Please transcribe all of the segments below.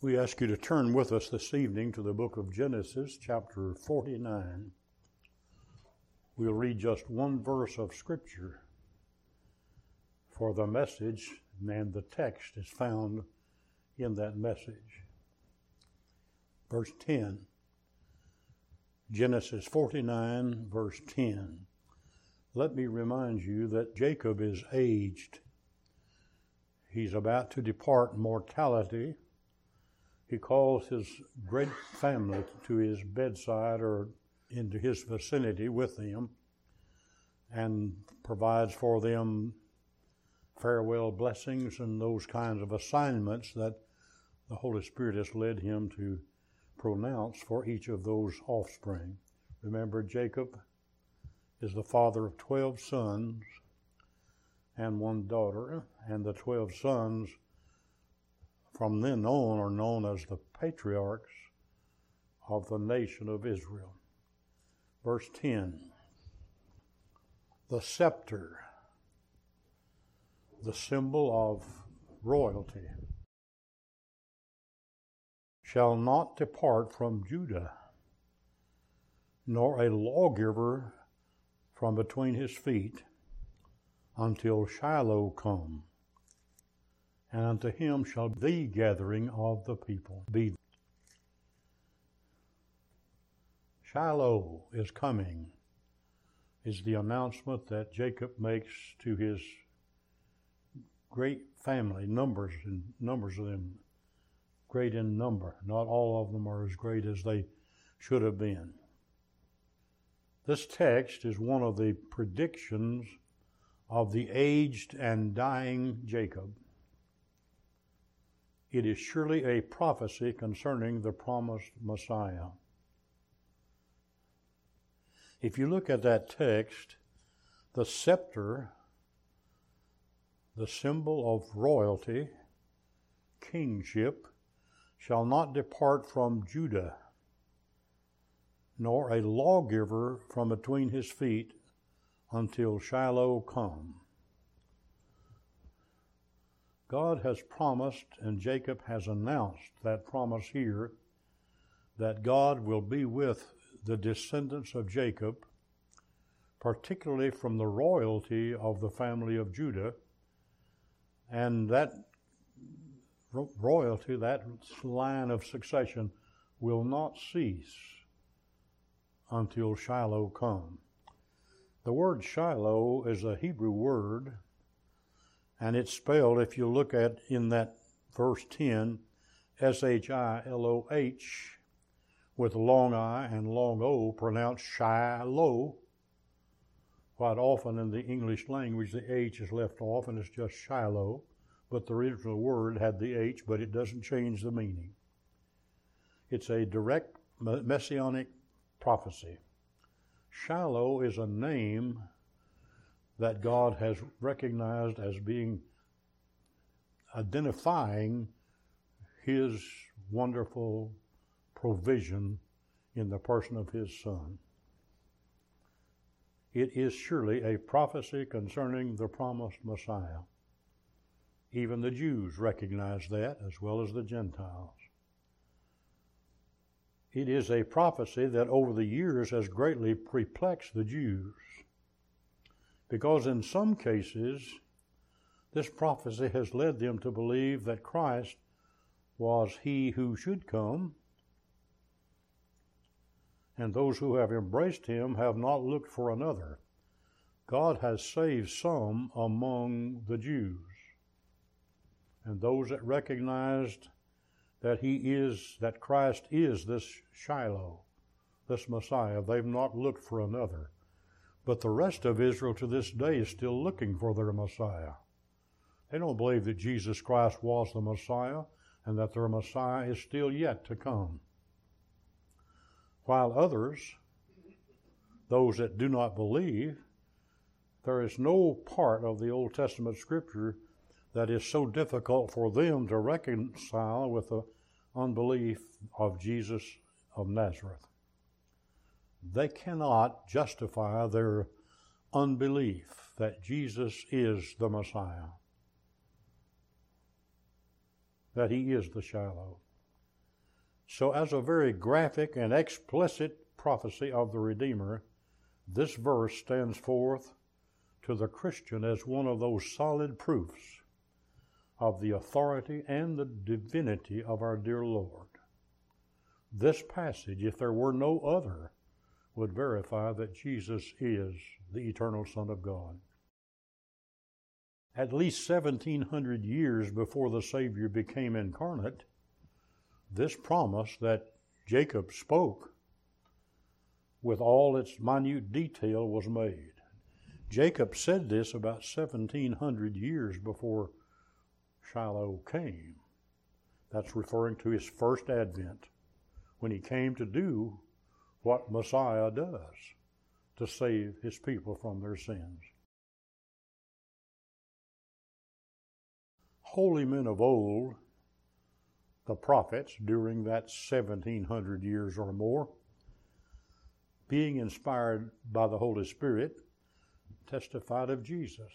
We ask you to turn with us this evening to the book of Genesis, chapter 49. We'll read just one verse of Scripture for the message, and the text is found in that message. Verse 10. Genesis 49, verse 10. Let me remind you that Jacob is aged. He's about to depart mortality. He calls his great family to his bedside or into his vicinity with him and provides for them farewell blessings and those kinds of assignments that the Holy Spirit has led him to pronounce for each of those offspring. Remember, Jacob is the father of 12 sons and one daughter, and the 12 sons from then on are known as the patriarchs of the nation of Israel. Verse 10. The scepter, the symbol of royalty, shall not depart from Judah, nor a lawgiver from between his feet, until Shiloh come. And unto him shall the gathering of the people be. Shiloh is coming, is the announcement that Jacob makes to his great family, numbers of them, great in number. Not all of them are as great as they should have been. This text is one of the predictions of the aged and dying Jacob. It is surely a prophecy concerning the promised Messiah. If you look at that text, the scepter, the symbol of royalty, kingship, shall not depart from Judah, nor a lawgiver from between his feet until Shiloh come. God has promised, and Jacob has announced that promise here, that God will be with the descendants of Jacob, particularly from the royalty of the family of Judah, and that royalty, that line of succession, will not cease until Shiloh come. The word Shiloh is a Hebrew word, and it's spelled, if you look at in that verse 10, S-H-I-L-O-H, with long I and long O, pronounced Shiloh. Quite often in the English language, the H is left off and it's just Shiloh, but the original word had the H, but it doesn't change the meaning. It's a direct messianic prophecy. Shiloh is a name that God has recognized as being identifying his wonderful provision in the person of his Son. It is surely a prophecy concerning the promised Messiah. Even the Jews recognize that, as well as the Gentiles. It is a prophecy that over the years has greatly perplexed the Jews, because in some cases, this prophecy has led them to believe that Christ was he who should come, and those who have embraced him have not looked for another. God has saved some among the Jews, and those that recognized that Christ is this Shiloh, this Messiah, they've not looked for another. But the rest of Israel to this day is still looking for their Messiah. They don't believe that Jesus Christ was the Messiah and that their Messiah is still yet to come. While others, those that do not believe, there is no part of the Old Testament Scripture that is so difficult for them to reconcile with the unbelief of Jesus of Nazareth. They cannot justify their unbelief that Jesus is the Messiah, that he is the Shiloh. So as a very graphic and explicit prophecy of the Redeemer, this verse stands forth to the Christian as one of those solid proofs of the authority and the divinity of our dear Lord. This passage, if there were no other, would verify that Jesus is the eternal Son of God. At least 1,700 years before the Savior became incarnate, this promise that Jacob spoke with all its minute detail was made. Jacob said this about 1,700 years before Shiloh came. That's referring to his first advent, when he came to do what Messiah does, to save his people from their sins. Holy men of old, the prophets during that 1,700 years or more, being inspired by the Holy Spirit, testified of Jesus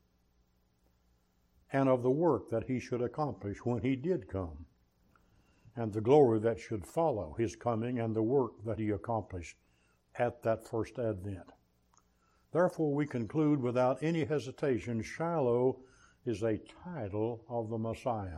and of the work that he should accomplish when he did come, and the glory that should follow his coming and the work that he accomplished at that first advent. Therefore, we conclude without any hesitation, Shiloh is a title of the Messiah.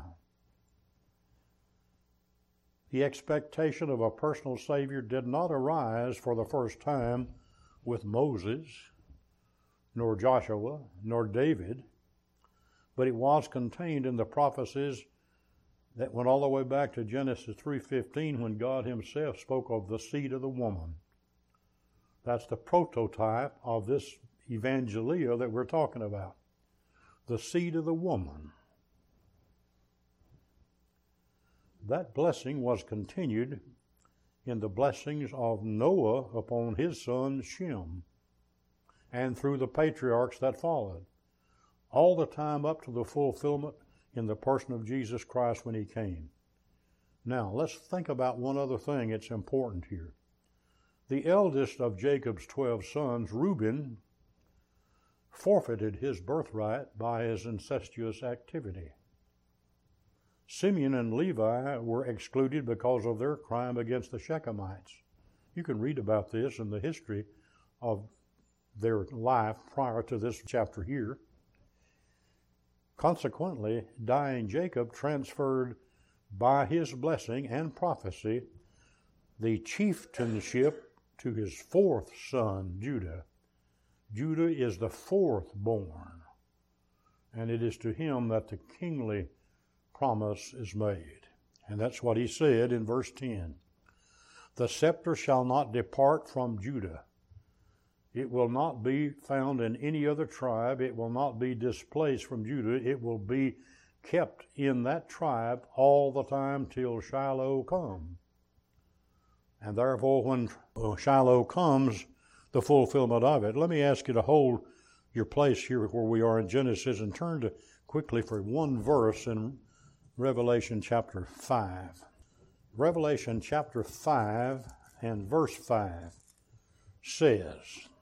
The expectation of a personal Savior did not arise for the first time with Moses, nor Joshua, nor David, but it was contained in the prophecies that went all the way back to Genesis 3:15, when God himself spoke of the seed of the woman. That's the prototype of this evangelia that we're talking about. The seed of the woman. That blessing was continued in the blessings of Noah upon his son Shem, and through the patriarchs that followed, all the time up to the fulfillment in the person of Jesus Christ when he came. Now, let's think about one other thing that's important here. The eldest of Jacob's 12 sons, Reuben, forfeited his birthright by his incestuous activity. Simeon and Levi were excluded because of their crime against the Shechemites. You can read about this in the history of their life prior to this chapter here. Consequently, dying Jacob transferred by his blessing and prophecy the chieftainship to his fourth son, Judah. Judah is the fourth born, and it is to him that the kingly promise is made. And that's what he said in verse 10. The scepter shall not depart from Judah. It will not be found in any other tribe. It will not be displaced from Judah. It will be kept in that tribe all the time till Shiloh come. And therefore, when Shiloh comes, the fulfillment of it. Let me ask you to hold your place here where we are in Genesis and turn to quickly for one verse in Revelation chapter 5. Revelation chapter 5 and verse 5 says,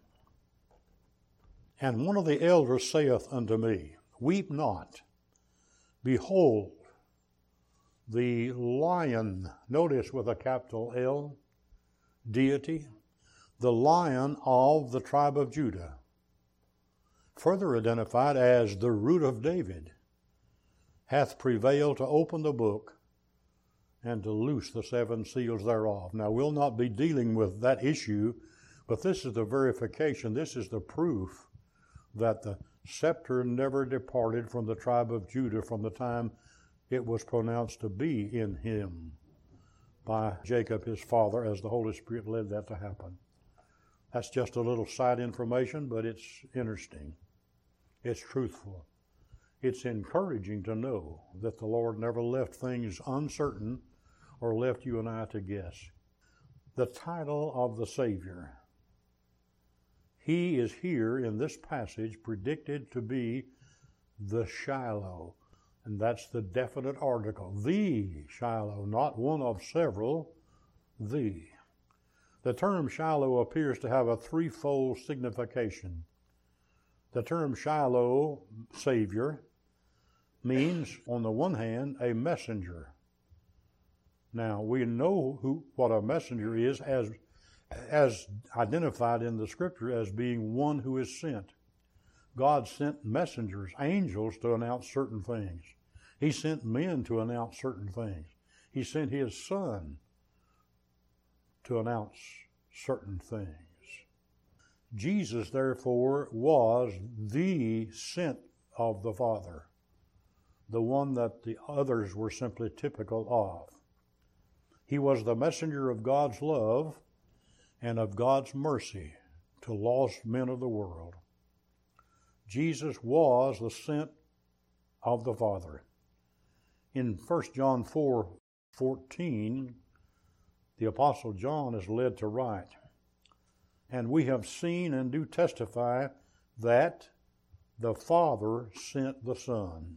And one of the elders saith unto me, Weep not. Behold, the Lion, notice with a capital L, deity, the Lion of the tribe of Judah, further identified as the root of David, hath prevailed to open the book and to loose the 7 seals thereof. Now, we'll not be dealing with that issue, but this is the verification, this is the proof that the scepter never departed from the tribe of Judah from the time it was pronounced to be in him by Jacob, his father, as the Holy Spirit led that to happen. That's just a little side information, but it's interesting. It's truthful. It's encouraging to know that the Lord never left things uncertain or left you and I to guess. The title of the Savior. He is here in this passage predicted to be the Shiloh, and that's the definite article. The Shiloh, not one of several, the. The term Shiloh appears to have a threefold signification. The term Shiloh, Savior, means, on the one hand, a messenger. Now, we know what a messenger is as identified in the Scripture as being one who is sent. God sent messengers, angels, to announce certain things. He sent men to announce certain things. He sent His Son to announce certain things. Jesus, therefore, was the sent of the Father, the one that the others were simply typical of. He was the messenger of God's love and of God's mercy to lost men of the world. Jesus was the sent of the Father. In 1 John 4:14, the Apostle John is led to write, "And we have seen and do testify that the Father sent the Son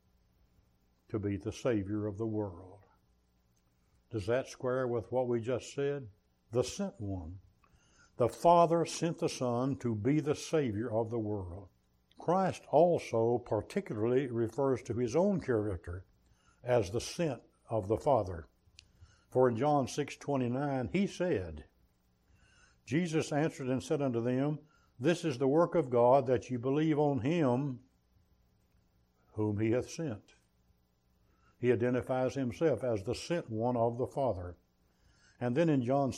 to be the Savior of the world." Does that square with what we just said? The sent one. The Father sent the Son to be the Savior of the world. Christ also particularly refers to His own character as the sent of the Father. For in John 6:29, He said, Jesus answered and said unto them, "This is the work of God, that ye believe on Him whom He hath sent." He identifies Himself as the sent one of the Father. And then in John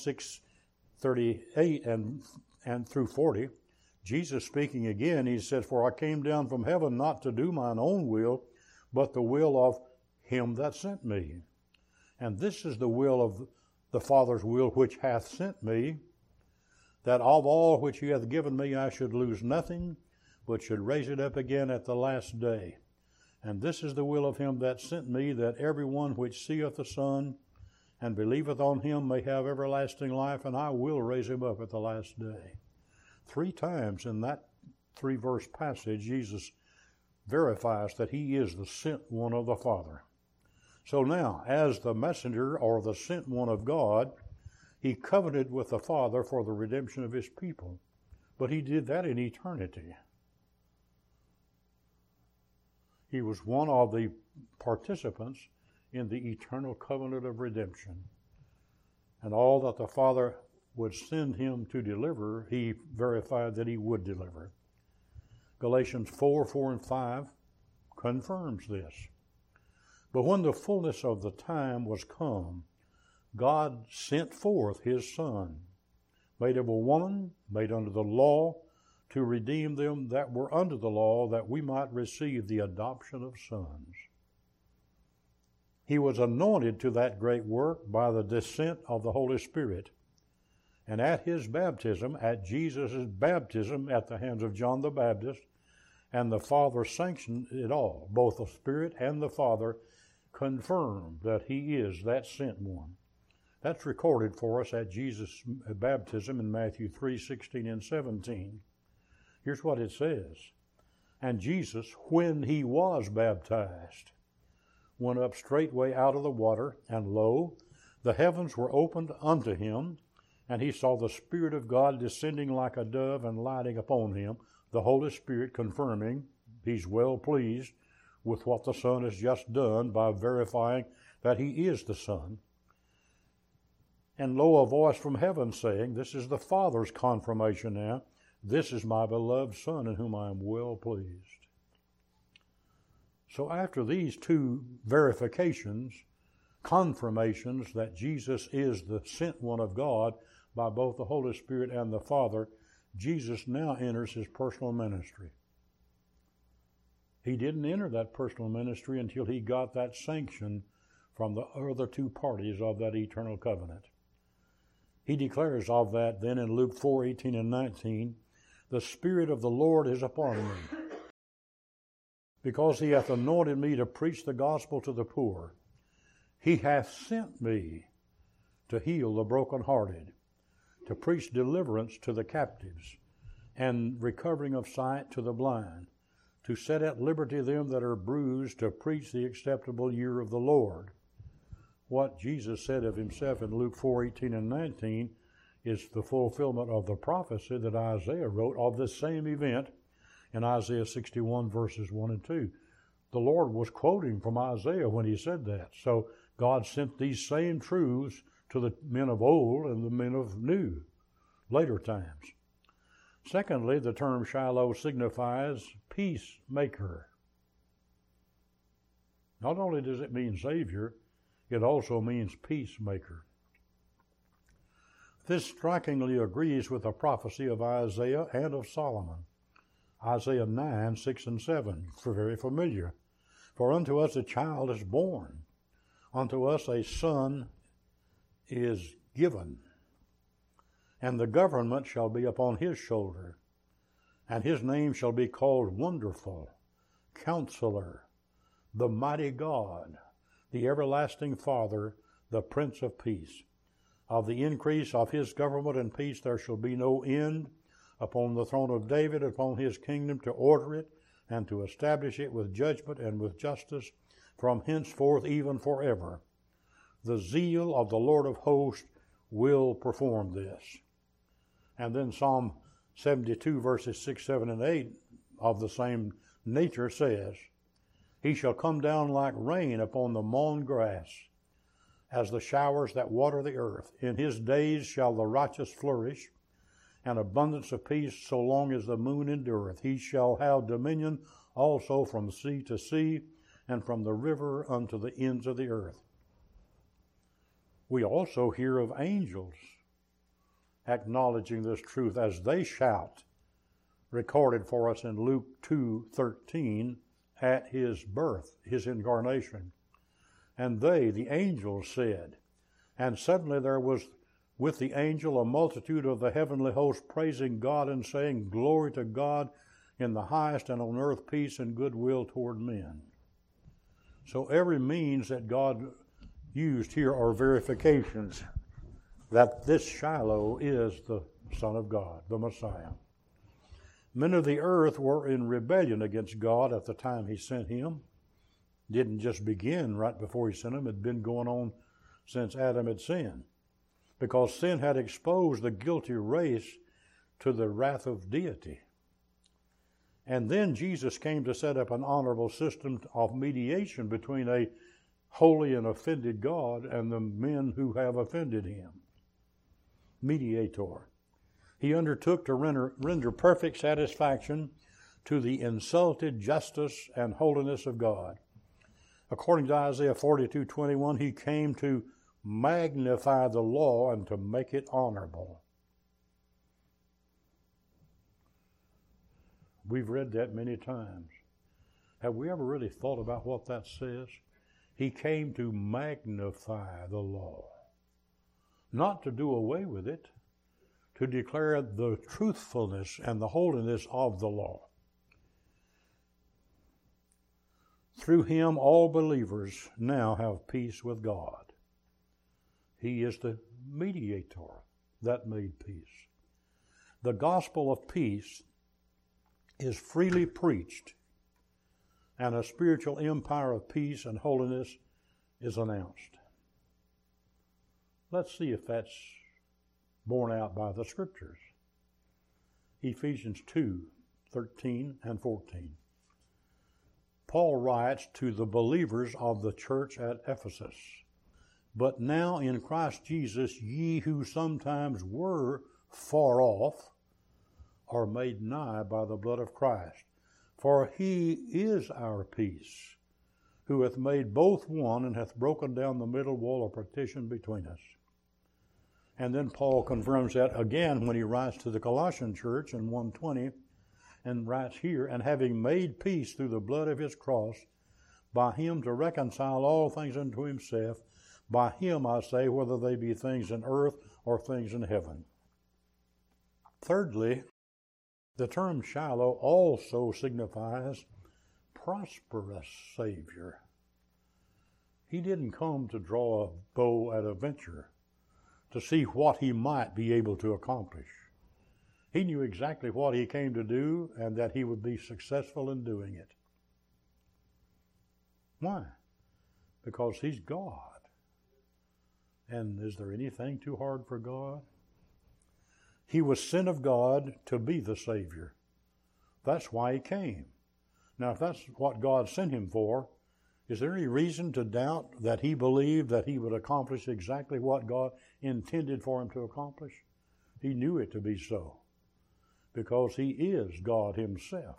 6:38 and through 40, Jesus speaking again, He said, "For I came down from heaven not to do mine own will, but the will of Him that sent me. And this is the will of the Father's will which hath sent me, that of all which He hath given me I should lose nothing, but should raise it up again at the last day. And this is the will of Him that sent me, that every one which seeth the Son and believeth on Him may have everlasting life, and I will raise him up at the last day." 3 times in that 3-verse passage, Jesus verifies that He is the sent one of the Father. So now, as the messenger or the sent one of God, He covenanted with the Father for the redemption of His people. But He did that in eternity. He was one of the participants in the eternal covenant of redemption. And all that the Father would send Him to deliver, He verified that He would deliver. Galatians 4 and 5 confirms this. But when the fullness of the time was come, God sent forth His Son, made of a woman, made under the law, to redeem them that were under the law, that we might receive the adoption of sons. He was anointed to that great work by the descent of the Holy Spirit. And at His baptism, at Jesus' baptism at the hands of John the Baptist, and the Father sanctioned it all. Both the Spirit and the Father confirmed that He is that sent one. That's recorded for us at Jesus' baptism in Matthew 3:16 and 17. Here's what it says. "And Jesus, when He was baptized, went up straightway out of the water, and lo, the heavens were opened unto Him, and He saw the Spirit of God descending like a dove and lighting upon Him," the Holy Spirit confirming He's well pleased with what the Son has just done by verifying that He is the Son. "And lo, a voice from heaven saying," this is the Father's confirmation now, "This is my beloved Son, in whom I am well pleased." So after these 2 verifications, confirmations that Jesus is the sent one of God by both the Holy Spirit and the Father, Jesus now enters His personal ministry. He didn't enter that personal ministry until He got that sanction from the other 2 parties of that eternal covenant. He declares of that then in Luke 4:18 and 19, "The Spirit of the Lord is upon me, because He hath anointed me to preach the gospel to the poor. He hath sent me to heal the brokenhearted, to preach deliverance to the captives, and recovering of sight to the blind, to set at liberty them that are bruised, to preach the acceptable year of the Lord." What Jesus said of Himself in Luke 4:18 and 19 is the fulfillment of the prophecy that Isaiah wrote of this same event in Isaiah 61 verses 1 and 2. The Lord was quoting from Isaiah when He said that. So God sent these same truths to the men of old and the men of new, later times. Secondly, the term Shiloh signifies peacemaker. Not only does it mean Savior, it also means peacemaker. This strikingly agrees with the prophecy of Isaiah and of Solomon. Isaiah 9, 6 and 7, very familiar. For unto us a child is born, unto us a son is given, and the government shall be upon his shoulder, and his name shall be called Wonderful, Counselor, the Mighty God, the Everlasting Father, the Prince of Peace. Of the increase of his government and peace there shall be no end upon the throne of David, upon his kingdom, to order it and to establish it with judgment and with justice from henceforth even forever. The zeal of the Lord of hosts will perform this. And then Psalm 72 verses 6, 7, and 8 of the same nature says, He shall come down like rain upon the mown grass, as the showers that water the earth. In his days shall the righteous flourish, and abundance of peace so long as the moon endureth. He shall have dominion also from sea to sea, and from the river unto the ends of the earth. We also hear of angels acknowledging this truth as they shout, recorded for us in Luke 2:13, at his birth, his incarnation. And they, the angels, said, and suddenly there was with the angel a multitude of the heavenly host praising God and saying, Glory to God in the highest, and on earth peace and goodwill toward men. So every means that God used here are verifications that this Shiloh is the Son of God, the Messiah. Men of the earth were in rebellion against God at the time he sent him. Didn't just begin right before he sent him. It had been going on since Adam had sinned, because sin had exposed the guilty race to the wrath of deity. And then Jesus came to set up an honorable system of mediation between a holy and offended God and the men who have offended him. Mediator. He undertook to render perfect satisfaction to the insulted justice and holiness of God. According to Isaiah 42:21, he came to magnify the law and to make it honorable. We've read that many times. Have we ever really thought about what that says? He came to magnify the law, not to do away with it, to declare the truthfulness and the holiness of the law. Through him, all believers now have peace with God. He is the mediator that made peace. The gospel of peace is freely preached, and a spiritual empire of peace and holiness is announced. Let's see if that's borne out by the Scriptures. Ephesians 2:13 and 14. Paul writes to the believers of the church at Ephesus, But now in Christ Jesus, ye who sometimes were far off are made nigh by the blood of Christ. For he is our peace, who hath made both one, and hath broken down the middle wall of partition between us. And then Paul confirms that again when he writes to the Colossian church in 1:20, and writes here, And having made peace through the blood of his cross, by him to reconcile all things unto himself, by him I say, whether they be things in earth or things in heaven. Thirdly, the term Shiloh also signifies prosperous Savior. He didn't come to draw a bow at a venture, to see what he might be able to accomplish. He knew exactly what he came to do and that he would be successful in doing it. Why? Because he's God. And is there anything too hard for God? He was sent of God to be the Savior. That's why he came. Now, if that's what God sent him for, Is there any reason to doubt that he believed that he would accomplish exactly what God intended for him to accomplish? He knew it to be so, because he is God himself.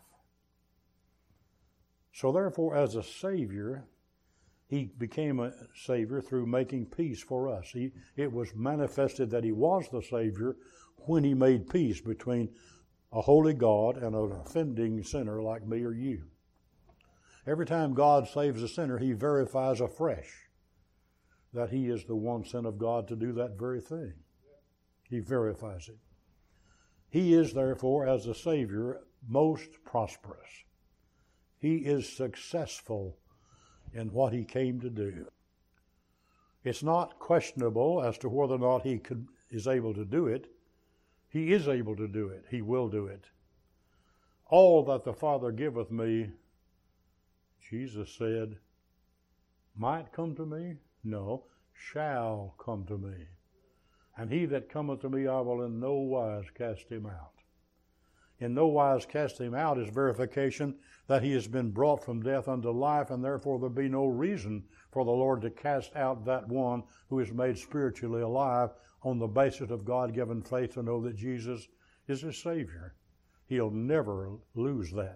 So therefore, as a Savior, he became a Savior through making peace for us. It was manifested that he was the Savior when he made peace between a holy God and an offending sinner like me or you. Every time God saves a sinner, he verifies afresh that he is the one sent of God to do that very thing. He verifies it. He is, therefore, as a Savior, most prosperous. He is successful in what he came to do. It's not questionable as to whether or not he is able to do it. He is able to do it. He will do it. All that the Father giveth me, Jesus said, might come to me? No, shall come to me. And he that cometh to me, I will in no wise cast him out. In no wise cast him out is verification that he has been brought from death unto life, and therefore there be no reason for the Lord to cast out that one who is made spiritually alive on the basis of God-given faith to know that Jesus is his Savior. He'll never lose that.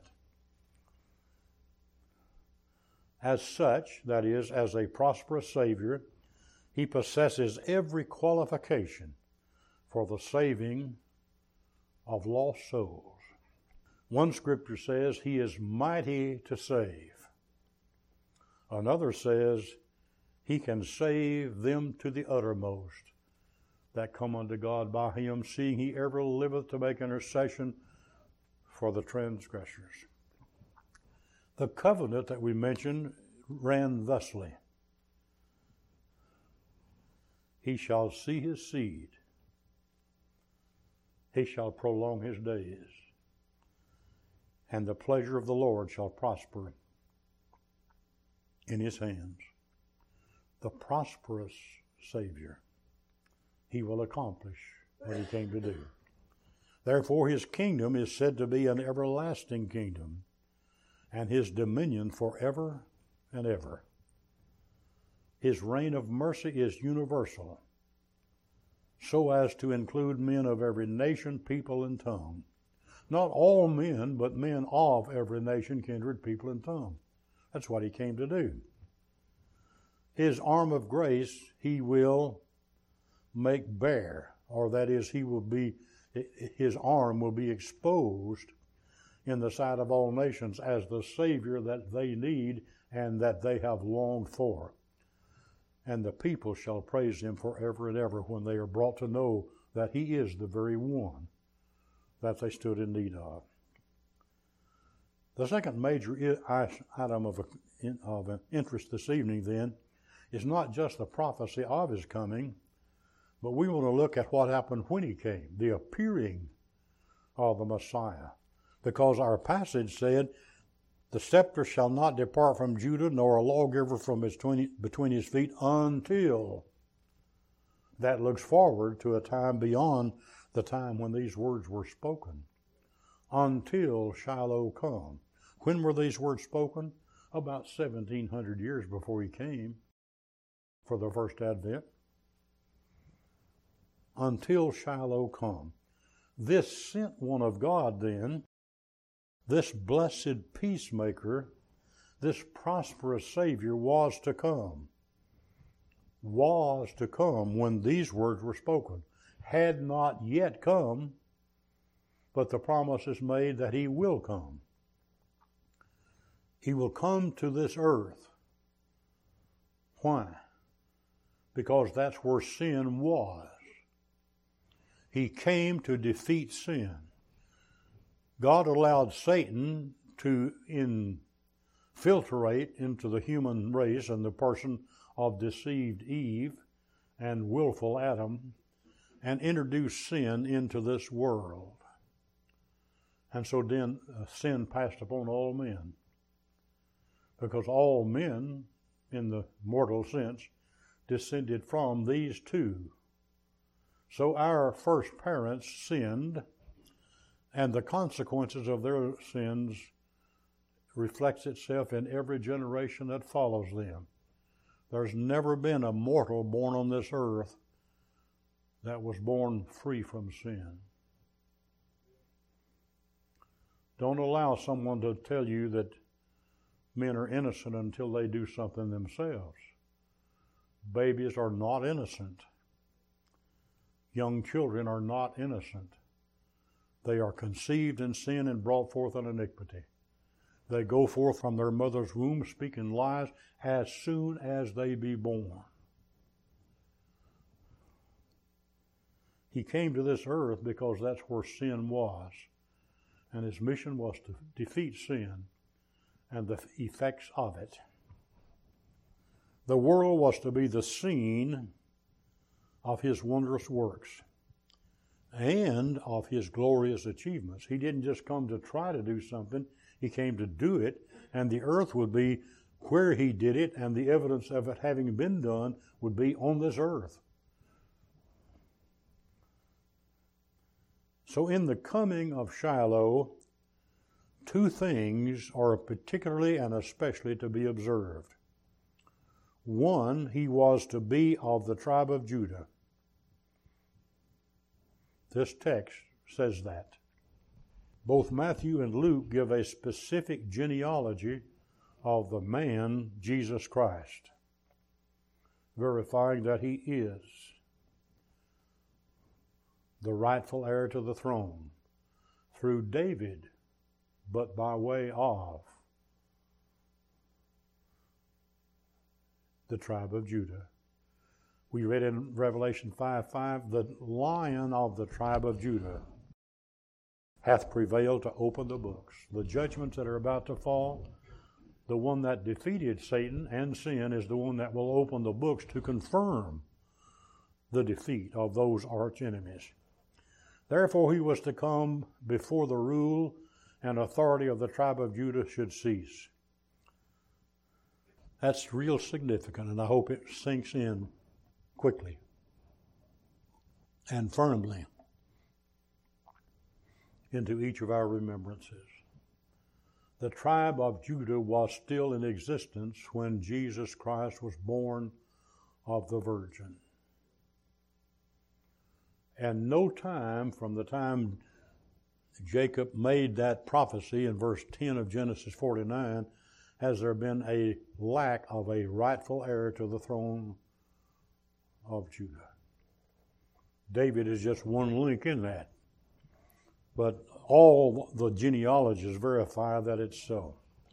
As such, that is, as a prosperous Savior, he possesses every qualification for the saving of lost souls. One scripture says he is mighty to save. Another says he can save them to the uttermost that come unto God by him, seeing he ever liveth to make intercession for the transgressors. The covenant that we mentioned ran thusly: he shall see his seed, he shall prolong his days, and the pleasure of the Lord shall prosper in his hands. The prosperous Savior, he will accomplish what he came to do. Therefore his kingdom is said to be an everlasting kingdom, and his dominion forever and ever. His reign of mercy is universal, so as to include men of every nation, people, and tongue. Not all men, but men of every nation, kindred, people, and tongue. That's what he came to do. His arm of grace he will make bare, or that is, his arm will be exposed in the sight of all nations as the Savior that they need and that they have longed for. And the people shall praise him forever and ever when they are brought to know that he is the very one that they stood in need of. The second major item of interest this evening, then, is not just the prophecy of his coming, but we want to look at what happened when he came, the appearing of the Messiah. Because our passage said, the scepter shall not depart from Judah, nor a lawgiver from between his feet until. That looks forward to a time beyond the time when these words were spoken. Until Shiloh come. When were these words spoken? About 1,700 years before he came for the first advent. Until Shiloh come. This sent one of God then, this blessed peacemaker, this prosperous Savior was to come. Was to come when these words were spoken. Had not yet come, but the promise is made that he will come. He will come to this earth. Why? Because that's where sin was. He came to defeat sin. God allowed Satan to infiltrate into the human race and the person of deceived Eve and willful Adam and introduce sin into this world. And so then sin passed upon all men, because all men, in the mortal sense, descended from these two. So our first parents sinned, and the consequences of their sins reflects itself in every generation that follows them. There's never been a mortal born on this earth that was born free from sin. Don't allow someone to tell you that men are innocent until they do something themselves. Babies are not innocent. Young children are not innocent. They are conceived in sin and brought forth in iniquity. They go forth from their mother's womb speaking lies as soon as they be born. He came to this earth because that's where sin was. And his mission was to defeat sin and the effects of it. The world was to be the scene of his wondrous works and of his glorious achievements. He didn't just come to try to do something. He came to do it, and the earth would be where he did it, and the evidence of it having been done would be on this earth. So in the coming of Shiloh, two things are particularly and especially to be observed. One, he was to be of the tribe of Judah. This text says that. Both Matthew and Luke give a specific genealogy of the man, Jesus Christ, verifying that he is the rightful heir to the throne through David, but by way of the tribe of Judah. We read in Revelation 5:5, the Lion of the tribe of Judah hath prevailed to open the books. The judgments that are about to fall, the one that defeated Satan and sin is the one that will open the books to confirm the defeat of those arch enemies. Therefore he was to come before the rule and authority of the tribe of Judah should cease. That's real significant, and I hope it sinks in quickly and firmly into each of our remembrances. The tribe of Judah was still in existence when Jesus Christ was born of the Virgin. And no time from the time Jacob made that prophecy in verse 10 of Genesis 49 has there been a lack of a rightful heir to the throne of Judah. David is just one link in that. But all the genealogies verify that it's so.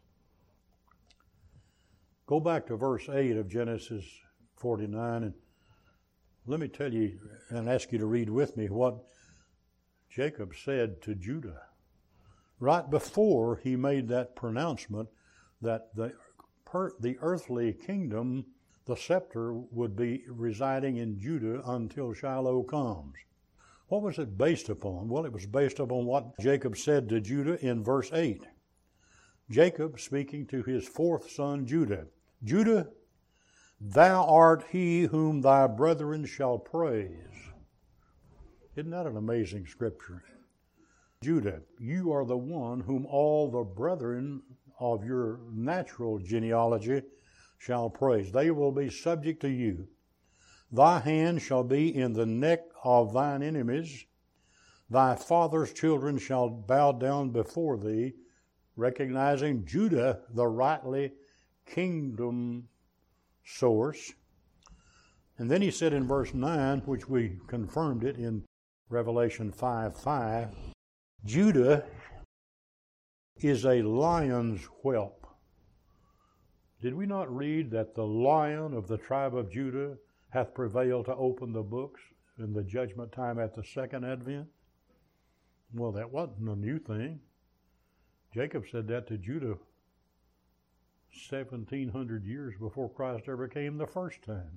Go back to verse 8 of Genesis 49 and let me tell you and ask you to read with me what Jacob said to Judah right before he made that pronouncement that the earthly kingdom, the scepter, would be residing in Judah until Shiloh comes. What was it based upon? Well, it was based upon what Jacob said to Judah in verse 8. Jacob speaking to his fourth son Judah. Judah, thou art he whom thy brethren shall praise. Isn't that an amazing scripture? Judah, you are the one whom all the brethren of your natural genealogy shall praise. They will be subject to you. Thy hand shall be in the neck of thine enemies. Thy father's children shall bow down before thee, recognizing Judah, the rightly kingdom source. And then he said in verse 9, which we confirmed it in Revelation 5:5, Judah is a lion's whelp. Did we not read that the Lion of the tribe of Judah hath prevailed to open the books in the judgment time at the second advent? Well, that wasn't a new thing. Jacob said that to Judah 1,700 years before Christ ever came the first time.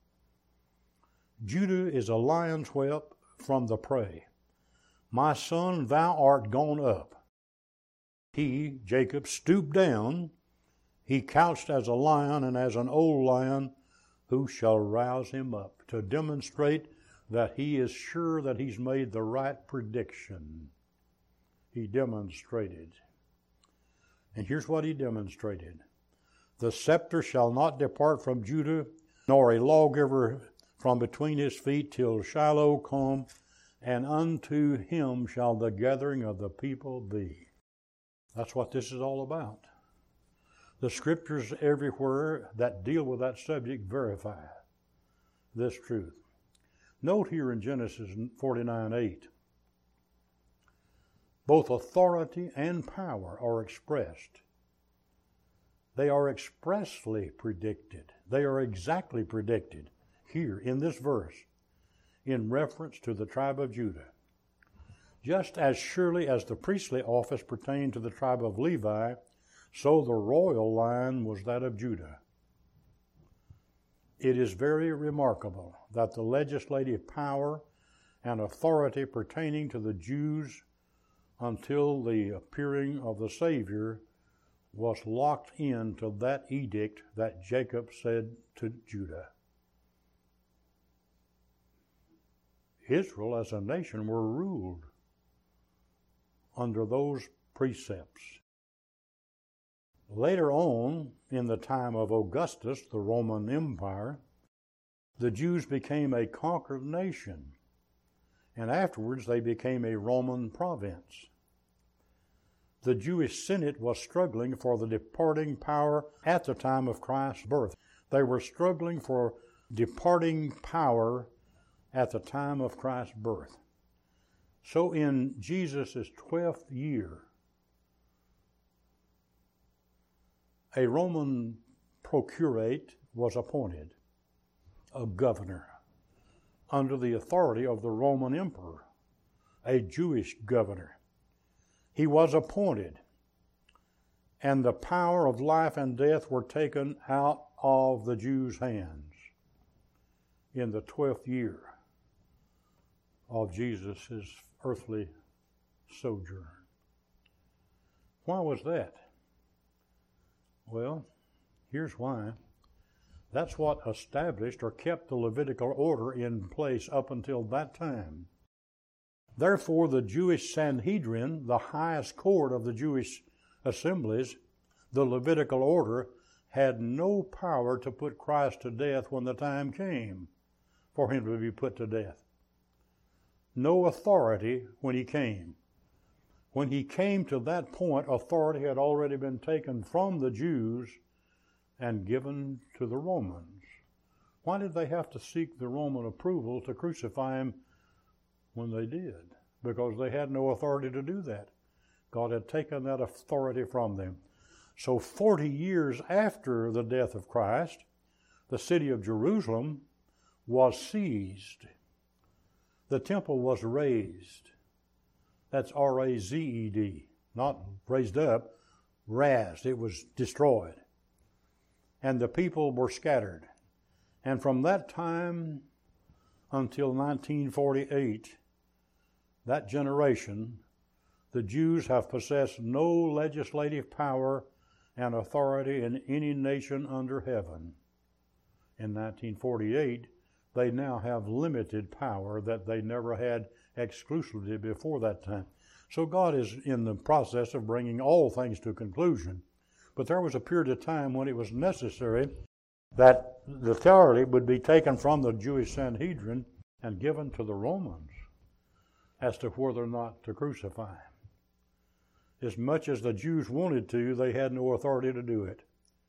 Judah is a lion's whelp from the prey. My son, thou art gone up. He, Jacob, stooped down. He couched as a lion, and as an old lion, who shall rouse him up, to demonstrate that he is sure that he's made the right prediction. He demonstrated. And here's what he demonstrated. The scepter shall not depart from Judah, nor a lawgiver from between his feet till Shiloh come, and unto him shall the gathering of the people be. That's what this is all about. The scriptures everywhere that deal with that subject verify this truth. Note here in Genesis 49:8, both authority and power are expressed. They are expressly predicted. They are exactly predicted here in this verse in reference to the tribe of Judah. Just as surely as the priestly office pertained to the tribe of Levi, so the royal line was that of Judah. It is very remarkable that the legislative power and authority pertaining to the Jews until the appearing of the Savior was locked into that edict that Jacob said to Judah. Israel as a nation were ruled under those precepts. Later on, in the time of Augustus, the Roman Empire, the Jews became a conquered nation, and afterwards they became a Roman province. The Jewish Senate was struggling for the departing power at the time of Christ's birth. They were struggling for departing power at the time of Christ's birth. So in Jesus' 12th year, a Roman procurate was appointed, a governor, under the authority of the Roman emperor, a Jewish governor. He was appointed, and the power of life and death were taken out of the Jews' hands in the 12th year of Jesus' earthly sojourn. Why was that? Well, here's why. That's what established or kept the Levitical order in place up until that time. Therefore, the Jewish Sanhedrin, the highest court of the Jewish assemblies, the Levitical order, had no power to put Christ to death when the time came for him to be put to death. No authority when he came. When he came to that point, authority had already been taken from the Jews and given to the Romans. Why did they have to seek the Roman approval to crucify him when they did? Because they had no authority to do that. God had taken that authority from them. So 40 years after the death of Christ, the city of Jerusalem was seized. The temple was razed. That's R-A-Z-E-D, not raised up, razed. It was destroyed. And the people were scattered. And from that time until 1948, that generation, the Jews have possessed no legislative power and authority in any nation under heaven. In 1948, they now have limited power that they never had exclusively before that time. So God is in the process of bringing all things to a conclusion. But there was a period of time when it was necessary that the authority would be taken from the Jewish Sanhedrin and given to the Romans as to whether or not to crucify him. As much as the Jews wanted to, they had no authority to do it.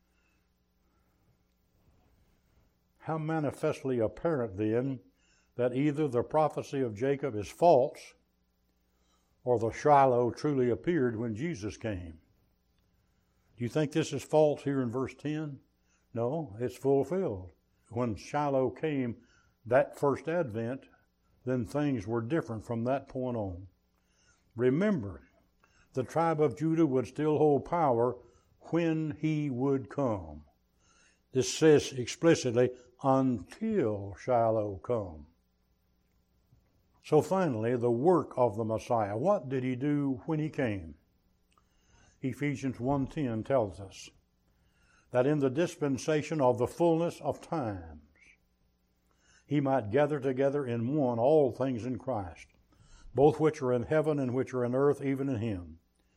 How manifestly apparent then that either the prophecy of Jacob is false or the Shiloh truly appeared when Jesus came. Do you think this is false here in verse 10? No, it's fulfilled. When Shiloh came, that first advent, then things were different from that point on. Remember, the tribe of Judah would still hold power when he would come. This says explicitly, until Shiloh come. So finally, the work of the Messiah. What did he do when he came? Ephesians 1:10 tells us that in the dispensation of the fullness of times, he might gather together in one all things in Christ, both which are in heaven and which are in earth, even in him.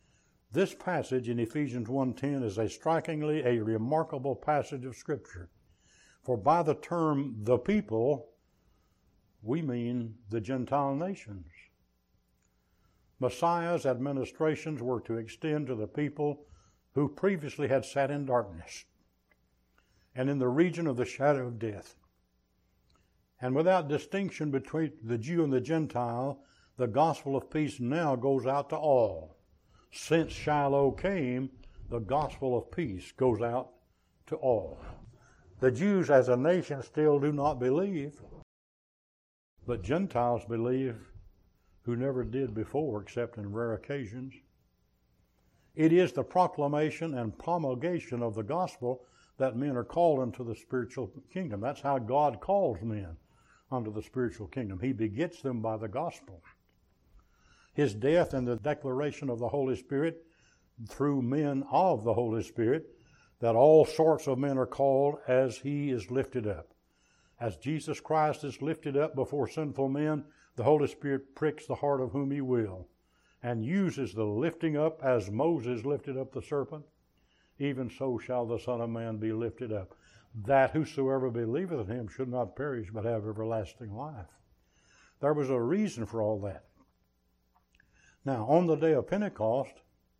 This passage in Ephesians 1:10 is a remarkable passage of Scripture. For by the term the people, we mean the Gentile nations. Messiah's administrations were to extend to the people who previously had sat in darkness and in the region of the shadow of death. And without distinction between the Jew and the Gentile, the gospel of peace now goes out to all. Since Shiloh came, the gospel of peace goes out to all. The Jews as a nation still do not believe, but Gentiles believe who never did before except in rare occasions. It is the proclamation and promulgation of the gospel that men are called into the spiritual kingdom. That's how God calls men unto the spiritual kingdom. He begets them by the gospel. His death and the declaration of the Holy Spirit through men of the Holy Spirit, that all sorts of men are called as He is lifted up. As Jesus Christ is lifted up before sinful men, the Holy Spirit pricks the heart of whom He will, and uses the lifting up as Moses lifted up the serpent. Even so shall the Son of Man be lifted up, that whosoever believeth in Him should not perish but have everlasting life. There was a reason for all that. Now, on the day of Pentecost,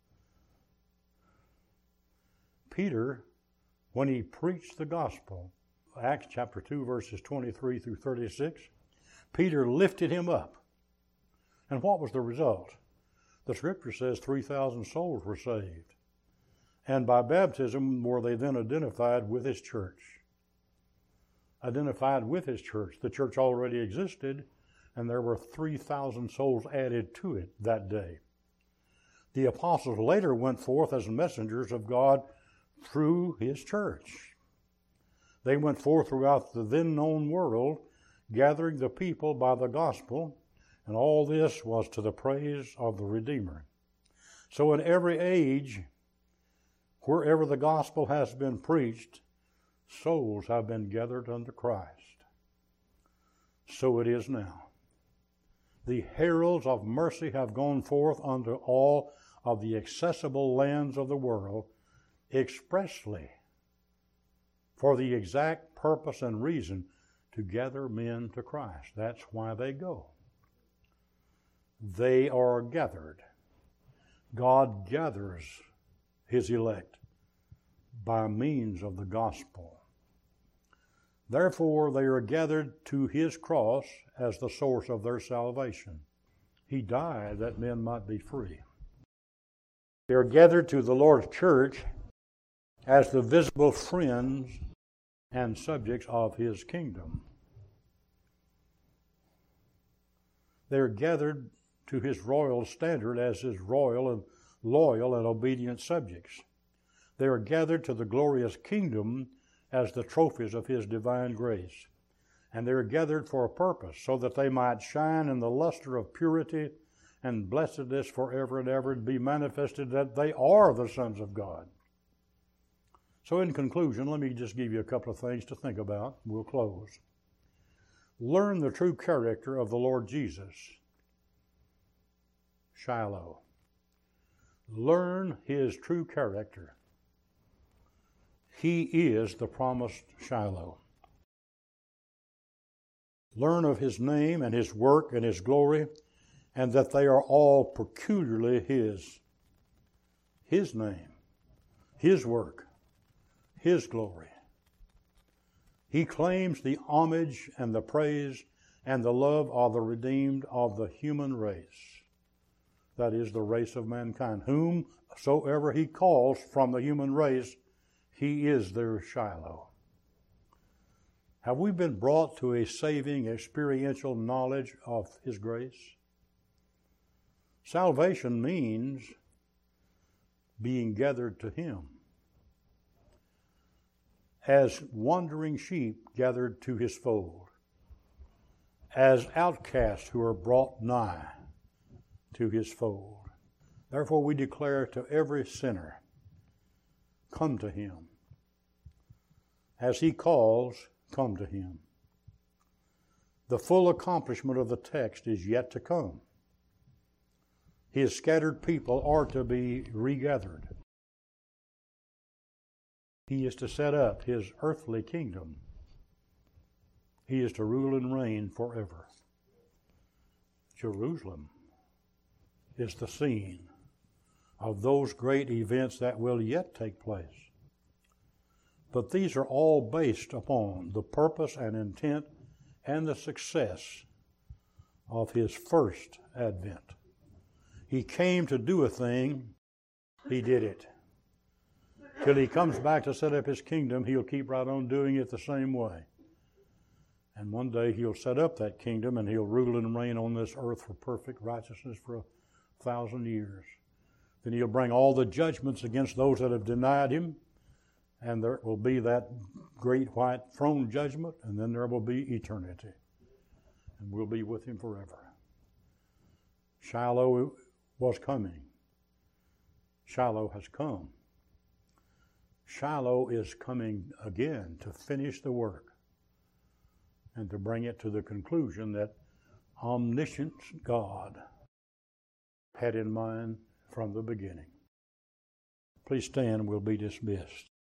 Peter, when he preached the gospel, Acts chapter 2, verses 23 through 36, Peter lifted him up. And what was the result? The Scripture says 3,000 souls were saved. And by baptism were they then identified with His church. Identified with His church. The church already existed, and there were 3,000 souls added to it that day. The apostles later went forth as messengers of God through His church. They went forth throughout the then known world, gathering the people by the gospel, and all this was to the praise of the Redeemer. So in every age, wherever the gospel has been preached, souls have been gathered unto Christ. So it is now. The heralds of mercy have gone forth unto all of the accessible lands of the world expressly for the exact purpose and reason to gather men to Christ. That's why they go. They are gathered. God gathers His elect by means of the gospel. Therefore, they are gathered to His cross as the source of their salvation. He died that men might be free. They are gathered to the Lord's church as the visible friends and subjects of His kingdom. They are gathered to His royal standard as His royal and loyal and obedient subjects. They are gathered to the glorious kingdom as the trophies of His divine grace. And they are gathered for a purpose, so that they might shine in the luster of purity and blessedness forever and ever, and be manifested that they are the sons of God. So in conclusion, let me just give you a couple of things to think about. We'll close. Learn the true character of the Lord Jesus. Shiloh. Learn His true character. He is the promised Shiloh. Learn of His name and His work and His glory, and that they are all peculiarly His. His name, His work, His glory. He claims the homage and the praise and the love of the redeemed of the human race. That is the race of mankind. Whomsoever He calls from the human race, He is their Shiloh. Have we been brought to a saving, experiential knowledge of His grace? Salvation means being gathered to Him, as wandering sheep gathered to His fold, as outcasts who are brought nigh to His fold. Therefore we declare to every sinner, come to Him. As He calls, come to Him. The full accomplishment of the text is yet to come. His scattered people are to be regathered. He is to set up His earthly kingdom. He is to rule and reign forever. Jerusalem is the scene of those great events that will yet take place. But these are all based upon the purpose and intent and the success of His first advent. He came to do a thing, He did it. Till He comes back to set up His kingdom, He'll keep right on doing it the same way. And one day He'll set up that kingdom and He'll rule and reign on this earth for perfect righteousness for 1,000 years. Then He'll bring all the judgments against those that have denied Him, and there will be that great white throne judgment, and then there will be eternity. And we'll be with Him forever. Shiloh was coming. Shiloh has come. Shiloh is coming again to finish the work and to bring it to the conclusion that omniscient God had in mind from the beginning. Please stand, we'll be dismissed.